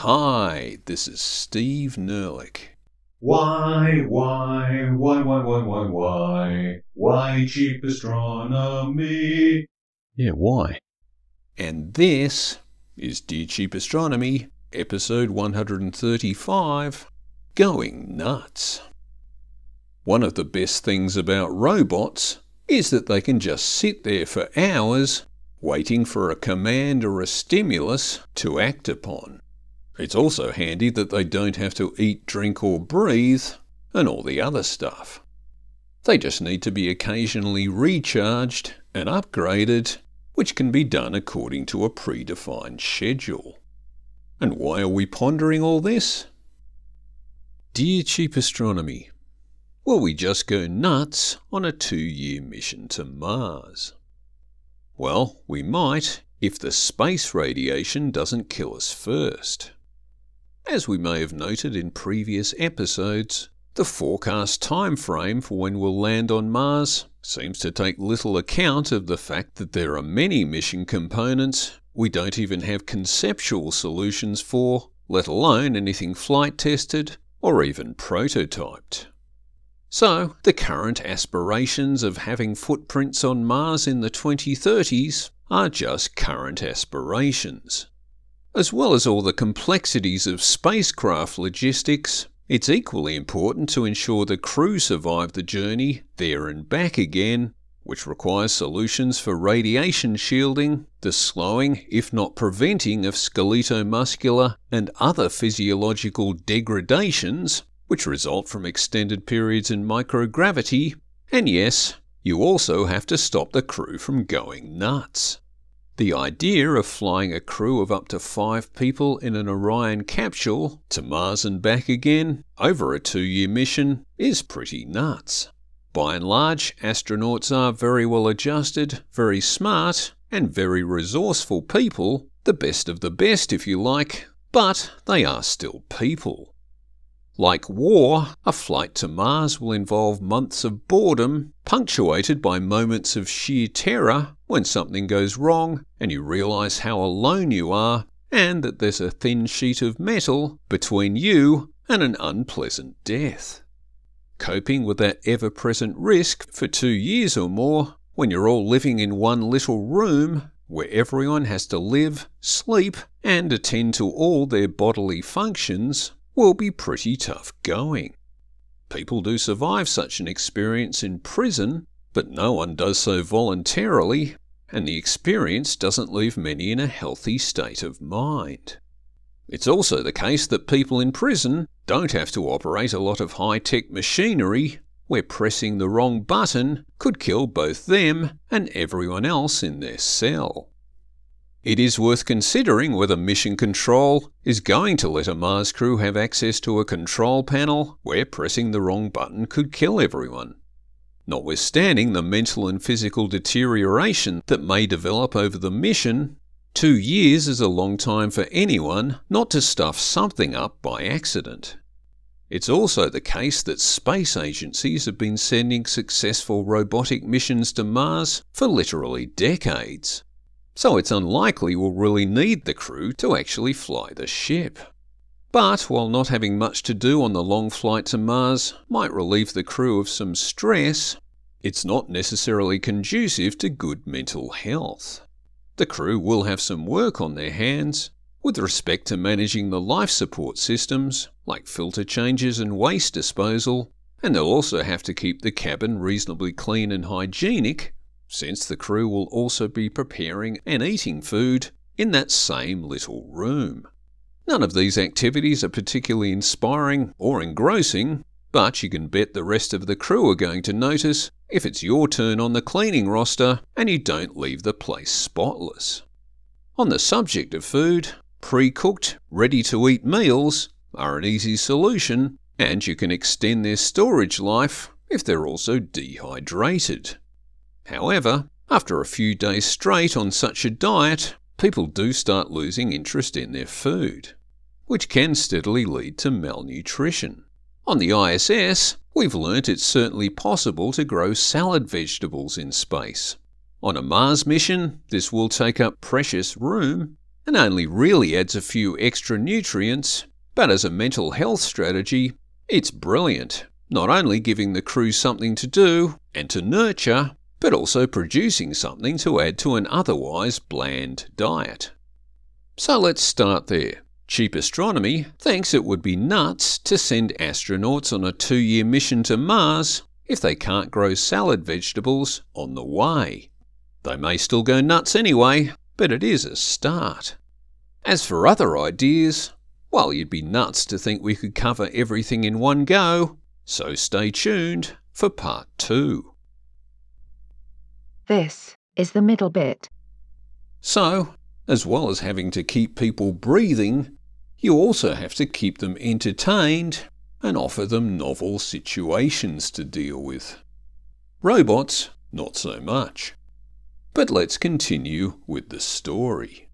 Hi, this is Steve Nerlich. Why cheap astronomy? Yeah, why? And this is Dear Cheap Astronomy, episode 135, Going Nuts. One of the best things about robots is that they can just sit there for hours waiting for a command or a stimulus to act upon. It's also handy that they don't have to eat, drink or breathe and all the other stuff. They just need to be occasionally recharged and upgraded, which can be done according to a predefined schedule. And why are we pondering all this? Dear Cheap Astronomy, will we just go nuts on a 2-year mission to Mars? Well, we might if the space radiation doesn't kill us first. As we may have noted in previous episodes, the forecast time frame for when we'll land on Mars seems to take little account of the fact that there are many mission components we don't even have conceptual solutions for, let alone anything flight tested or even prototyped. So, the current aspirations of having footprints on Mars in the 2030s are just current aspirations. As well as all the complexities of spacecraft logistics, it's equally important to ensure the crew survive the journey there and back again, which requires solutions for radiation shielding, the slowing, if not preventing, of skeletal-muscular and other physiological degradations, which result from extended periods in microgravity, and yes, you also have to stop the crew from going nuts. The idea of flying a crew of up to 5 people in an Orion capsule to Mars and back again over a 2-year mission is pretty nuts. By and large, astronauts are very well adjusted, very smart, and very resourceful people, the best of the best if you like, but they are still people. Like war, a flight to Mars will involve months of boredom, punctuated by moments of sheer terror when something goes wrong and you realise how alone you are and that there's a thin sheet of metal between you and an unpleasant death. Coping with that ever-present risk for 2 years or more when you're all living in one little room where everyone has to live, sleep and attend to all their bodily functions will be pretty tough going. People do survive such an experience in prison, but no one does so voluntarily, and the experience doesn't leave many in a healthy state of mind. It's also the case that people in prison don't have to operate a lot of high-tech machinery where pressing the wrong button could kill both them and everyone else in their cell. It is worth considering whether Mission Control is going to let a Mars crew have access to a control panel where pressing the wrong button could kill everyone. Notwithstanding the mental and physical deterioration that may develop over the mission, 2 years is a long time for anyone not to stuff something up by accident. It's also the case that space agencies have been sending successful robotic missions to Mars for literally decades. So it's unlikely we'll really need the crew to actually fly the ship. But while not having much to do on the long flight to Mars might relieve the crew of some stress, it's not necessarily conducive to good mental health. The crew will have some work on their hands with respect to managing the life support systems like filter changes and waste disposal, and they'll also have to keep the cabin reasonably clean and hygienic, since the crew will also be preparing and eating food in that same little room. None of these activities are particularly inspiring or engrossing, but you can bet the rest of the crew are going to notice if it's your turn on the cleaning roster and you don't leave the place spotless. On the subject of food, pre-cooked, ready-to-eat meals are an easy solution, and you can extend their storage life if they're also dehydrated. However, after a few days straight on such a diet, people do start losing interest in their food, which can steadily lead to malnutrition. On the ISS, we've learnt it's certainly possible to grow salad vegetables in space. On a Mars mission, this will take up precious room, and only really adds a few extra nutrients, but as a mental health strategy, it's brilliant, not only giving the crew something to do and to nurture, but also producing something to add to an otherwise bland diet. So let's start there. Cheap Astronomy thinks it would be nuts to send astronauts on a 2-year mission to Mars if they can't grow salad vegetables on the way. They may still go nuts anyway, but it is a start. As for other ideas, well, you'd be nuts to think we could cover everything in one go, so stay tuned for part 2. This is the middle bit. So, as well as having to keep people breathing, you also have to keep them entertained and offer them novel situations to deal with. Robots, not so much. But let's continue with the story.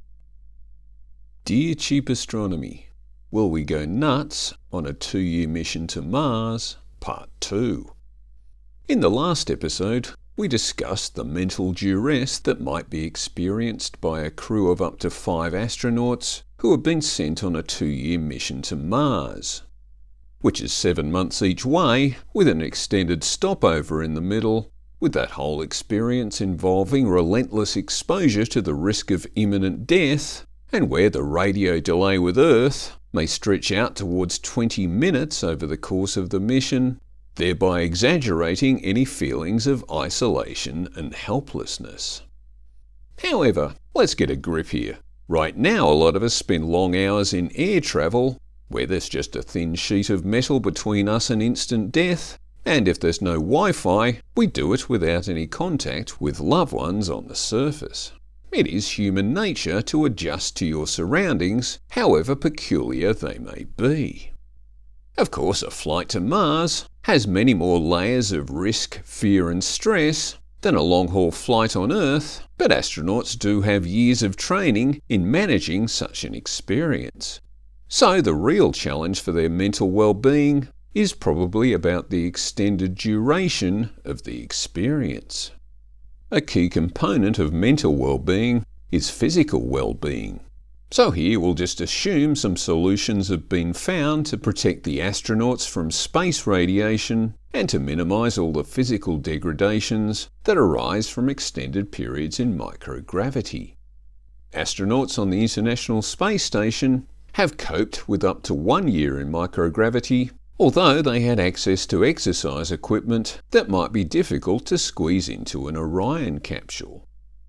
Dear Cheap Astronomy, Will We Go Nuts on a 2-year Mission to Mars, Part 2. In the last episode, we discussed the mental duress that might be experienced by a crew of up to 5 astronauts who have been sent on a 2-year mission to Mars, which is 7 months each way with an extended stopover in the middle, with that whole experience involving relentless exposure to the risk of imminent death, and where the radio delay with Earth may stretch out towards 20 minutes over the course of the mission, thereby exaggerating any feelings of isolation and helplessness. However, let's get a grip here. Right now, a lot of us spend long hours in air travel, where there's just a thin sheet of metal between us and instant death, and if there's no Wi-Fi, we do it without any contact with loved ones on the surface. It is human nature to adjust to your surroundings, however peculiar they may be. Of course, a flight to Mars has many more layers of risk, fear and stress than a long-haul flight on Earth, but astronauts do have years of training in managing such an experience. So the real challenge for their mental well-being is probably about the extended duration of the experience. A key component of mental well-being is physical well-being. So here we'll just assume some solutions have been found to protect the astronauts from space radiation and to minimise all the physical degradations that arise from extended periods in microgravity. Astronauts on the International Space Station have coped with up to 1 year in microgravity, although they had access to exercise equipment that might be difficult to squeeze into an Orion capsule.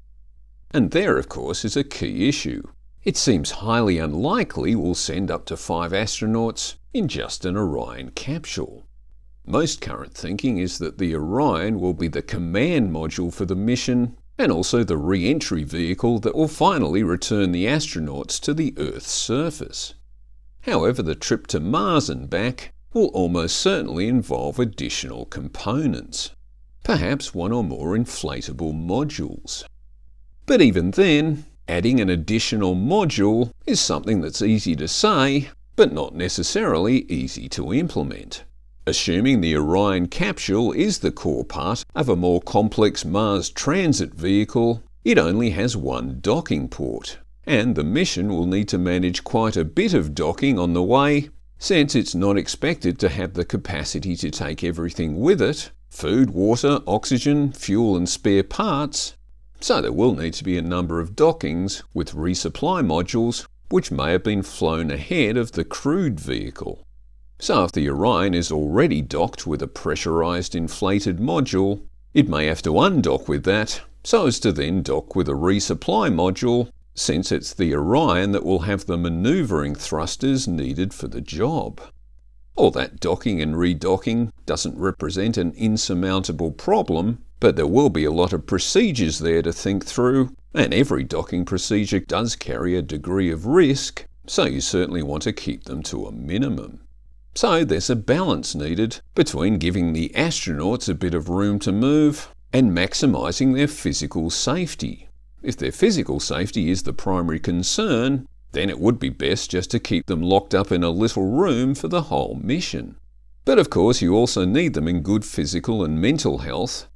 And there, of course, is a key issue. It seems highly unlikely we'll send up to 5 astronauts in just an Orion capsule. Most current thinking is that the Orion will be the command module for the mission and also the re-entry vehicle that will finally return the astronauts to the Earth's surface. However, the trip to Mars and back will almost certainly involve additional components, perhaps 1 or more inflatable modules. But even then, adding an additional module is something that's easy to say, but not necessarily easy to implement. Assuming the Orion capsule is the core part of a more complex Mars transit vehicle, it only has 1 docking port, and the mission will need to manage quite a bit of docking on the way, since it's not expected to have the capacity to take everything with it: food, water, oxygen, fuel and spare parts. So there will need to be a number of dockings with resupply modules which may have been flown ahead of the crewed vehicle. So if the Orion is already docked with a pressurized inflated module, it may have to undock with that, so as to then dock with a resupply module, since it's the Orion that will have the maneuvering thrusters needed for the job. All that docking and redocking doesn't represent an insurmountable problem, but there will be a lot of procedures there to think through, and every docking procedure does carry a degree of risk, so you certainly want to keep them to a minimum. So there's a balance needed between giving the astronauts a bit of room to move and maximising their physical safety. If their physical safety is the primary concern, then it would be best just to keep them locked up in a little room for the whole mission. But of course you also need them in good physical and mental health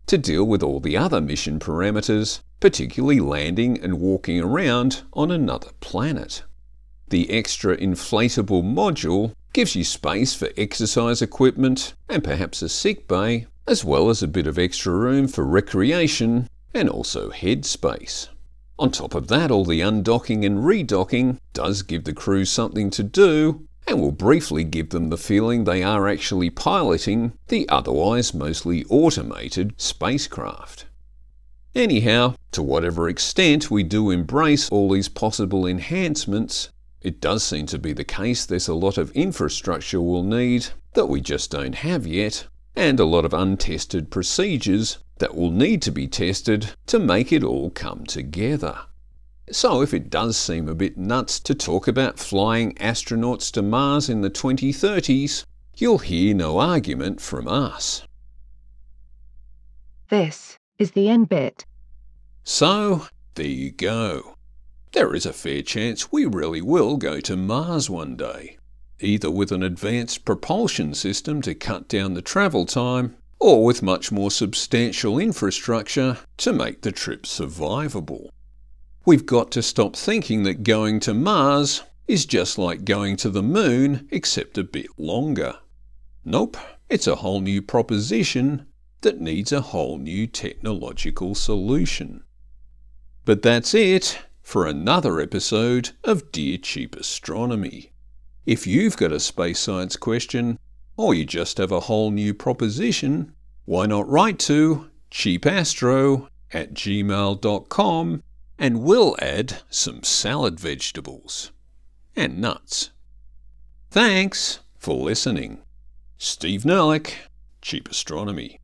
to deal with all the other mission parameters, particularly landing and walking around on another planet. The extra inflatable module gives you space for exercise equipment and perhaps a sick bay, as well as a bit of extra room for recreation and also head space. On top of that, all the undocking and redocking does give the crew something to do and will briefly give them the feeling they are actually piloting the otherwise mostly automated spacecraft. Anyhow, to whatever extent we do embrace all these possible enhancements, it does seem to be the case there's a lot of infrastructure we'll need that we just don't have yet, and a lot of untested procedures that will need to be tested to make it all come together. So if it does seem a bit nuts to talk about flying astronauts to Mars in the 2030s, you'll hear no argument from us. This is the end bit. So, there you go. There is a fair chance we really will go to Mars one day, either with an advanced propulsion system to cut down the travel time, or with much more substantial infrastructure to make the trip survivable. We've got to stop thinking that going to Mars is just like going to the moon, except a bit longer. Nope, it's a whole new proposition that needs a whole new technological solution. But that's it for another episode of Dear Cheap Astronomy. If you've got a space science question, or you just have a whole new proposition, why not write to cheapastro@gmail.com and we'll add some salad vegetables and nuts. Thanks for listening. Steve Nerlich, Cheap Astronomy.